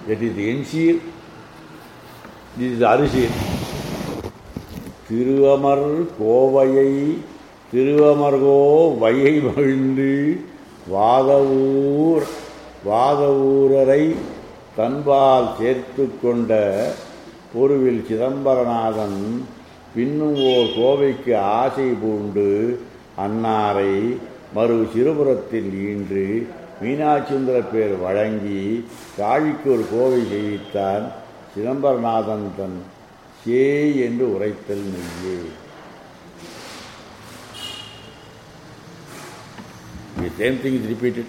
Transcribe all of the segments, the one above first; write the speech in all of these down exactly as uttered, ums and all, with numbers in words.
That is the Ensheer. This is the Arusheer. Thiruamar Kovayai Thiruamargo Vayai Mahindu Vadavur Vadavurarai Tanbal Chertu Konda Puruvil Chidambaranathan Pinnum or Kovaiku Asai Bundu Annare Maru Sirupurathil Indru Meenachundra Per Vadangi Kazhikku Kovai Seivithan Chidambaranathan Than Che Endu Uraithal Neyye. The same thing is repeated.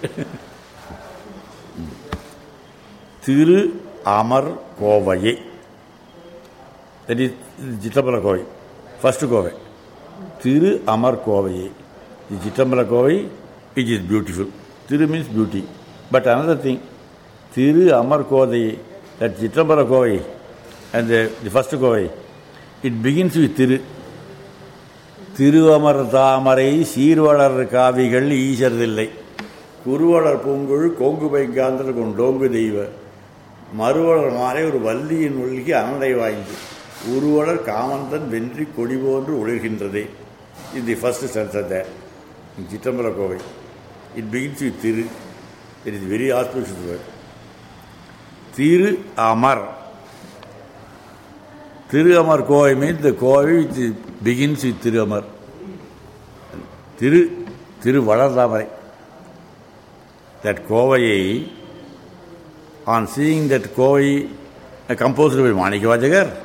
Thiru Amar Kovai. That is Chitambala Kovai. First Kovai. Thiru Amar Kovai. The Chitambala Kovai, which is beautiful. Thiru means beauty. But another thing, Thiru Amar Kovai, that Chitambala Kovai and the, the first Kovai, it begins with Thiru. Thiruamar Thamarai Sirvalar Kavigal Isharilai Kuruvalar Pungul Kongu Baigandra Gondongu Deva Maruvalar Mare or Valli in Ulki Anadai Vindi Uruvalar Kamantan Ventri Kodivon Ulikindrade is the first stanza there in Chitambala Kovai. It begins with Thiru. It is very auspicious word. Thiru Amar. Thiru Amar Kovai means the Kovai which begins with Thiru Amar. Thiru, Thiru Valadamarai. That Kovai, on seeing that Kovai composed by Manikavajagar,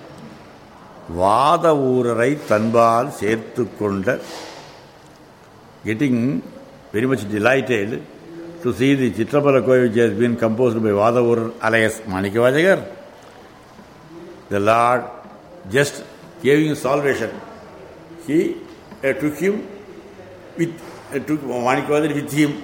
Vada Urarai Tanbal Sertu Konda, getting very much delighted to see the Chitambala Kovai which has been composed by Vada Ur alias Manikavajagar. The Lord just gave him salvation. He uh, took him with uh, took Manikavajagar with him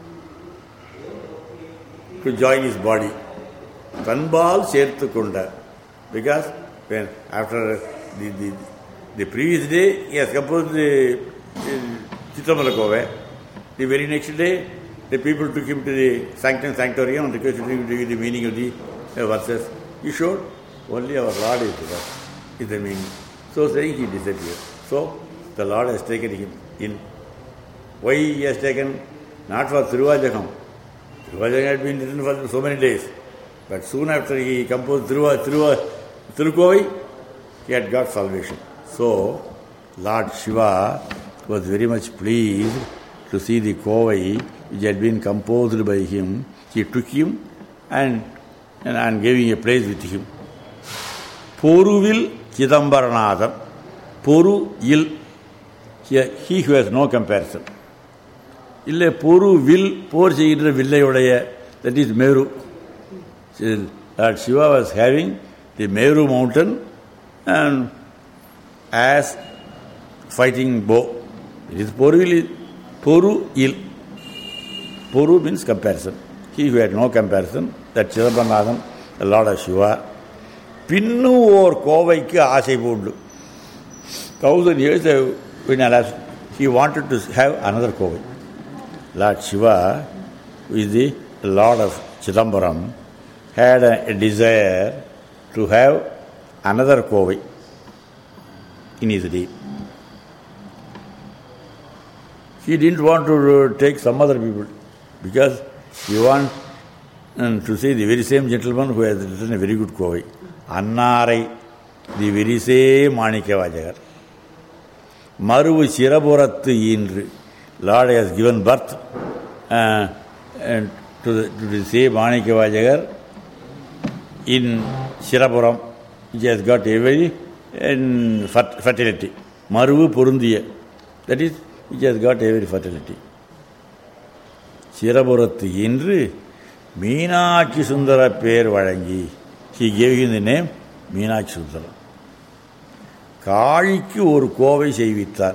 to join his body. Tanbal Sertu Kunda. Because when after the, the, the previous day he has composed the Chitambala Kovai, the very next day the people took him to the sanctum sanctorium and requested him to give the meaning of the uh, verses. He showed only our Lord is there, is the meaning. So saying he disappeared. So the Lord has taken him in. Why he has taken? Not for Thiruvajagam. Thiruvajagam had been written for so many days. But soon after he composed Thirukovai, he had got salvation. So Lord Shiva was very much pleased to see the Kovai which had been composed by him. He took him and, and, and gave him a place with him. Poruvil Chidambaranathan. Poru il. He who has no comparison. Ille Poru will, Por Cheyidra Villayodaya, that is Meru. Lord Shiva was having the Meru mountain and as fighting bow. It is Poru il. Poru il. Poru means comparison. He who had no comparison, that Chidambaranathan, the Lord of Shiva, Pinnu or Kovaiku Asai Bundu. Thousand years when elapsed, he wanted to have another Kovai. Lord Shiva, who is the Lord of Chidambaram, had a, a desire to have another Kovai in his day. He didn't want to take some other people because he wanted um, to see the very same gentleman who has written a very good Kovai. Annarai, the very same Manikavajagar. Maru Chirapurathu Indru. Lord has given birth uh, and to, the, to the same Manikavajagar in Chirapuram, which has got every and fertility. Maru Purundiya. That is, which has got every fertility. Chirapurathu Indru, Meenakshi Sundara Per Vadangi. He gave him the name Meenakshi Sundara. Kazhikku or Kovai Seivithan.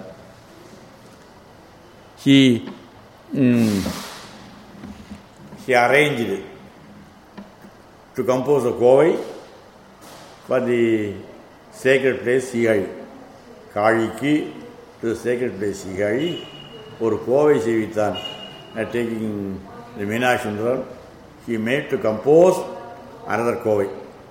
He, mm, he arranged to compose a Kovai for the sacred place Sihari. Kazhikku to the sacred place Sihari or Kovai Seivithan. Taking the Meenakshi Sundara, he made to compose another Kovai.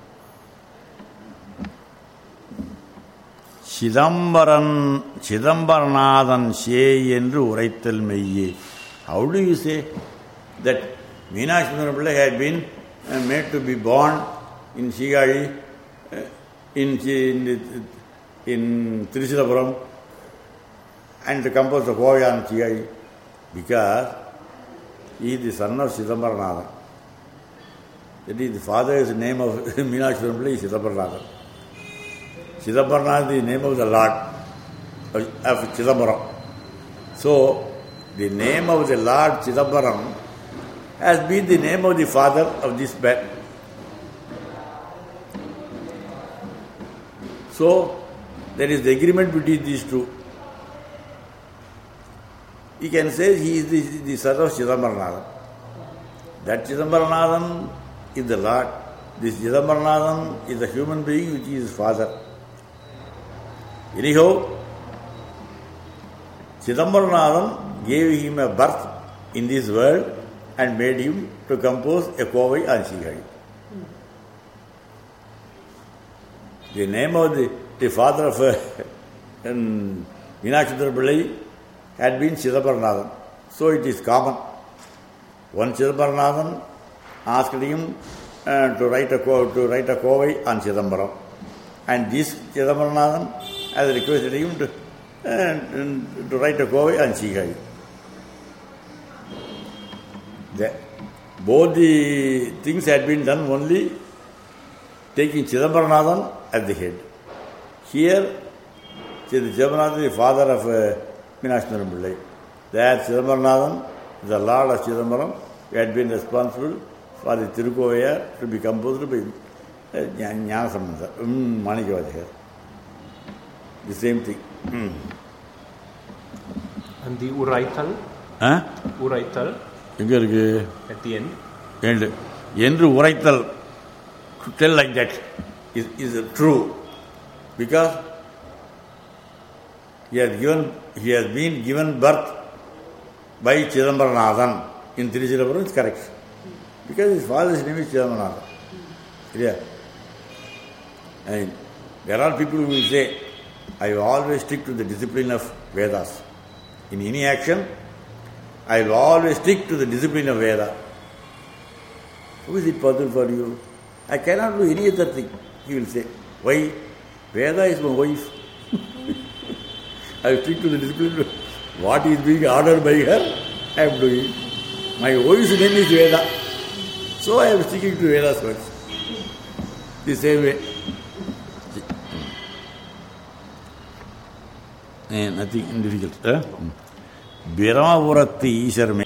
Chidambaran, Chidambaranathan she endru uraithal meiye. How do you say that Meenakshi Sundaram Pillai had been made to be born in Shigali, in, in, in Tiruchirapuram, and to compose the Kovai on Shigali? Because he is the son of Chidambaranathan. That is, the father is the name of Meenakshi Sundaram Pillai, Chidambaranathan. Chidambaranathan is the name of the Lord of Chidambaram. So, the name of the Lord Chidambaram has been the name of the father of this man. So, there is the agreement between these two. He can say he is the, the son of Chidambaranathan. That Chidambaranathan is the Lord. This Chidambaranathan is a human being which is his father. Anyhow, Chidambaranathan gave him a birth in this world and made him to compose a Kovai on Shigali. The name of the, the father of uh, Meenakshi Sundaram Pillai had been Chidambaranathan. So it is common. One Chidambaranathan asked him uh, to write a to write a Kovai on Chidambaram, and this Chidambaranathan has requested him to uh, to write a Kovai on Shigali. The, both the things had been done only taking Chidambaranathan at the head. Here, Chidambaranathan is the father of uh, Meenakshi Sundaram Pillai. That Chidambaranathan, the Lord of Chidambaram, had been responsible for the Tirukovaya to be composed by uh, Jnanasambandha, um, Manikavadhikar. The same thing. Mm. And the Uraithal? Huh? Uraithal? At the end? And Endru Uraithal, to tell like that is, is true. Because he has given, he has been given birth by Chidambaranathan in Tiruchirapuram, it's correct. Because his father's name is Chidambaranathan. Yeah. And there are people who will say, I will always stick to the discipline of Vedas. In any action, I will always stick to the discipline of Veda. How is it possible for you? I cannot do any other thing. He will say, why? Veda is my wife. I will stick to the discipline of what is being ordered by her, I am doing. My wife's name is Veda. So I am sticking to Veda's words. The same way. And nothing difficult. Huh? Biramapuratti Ishar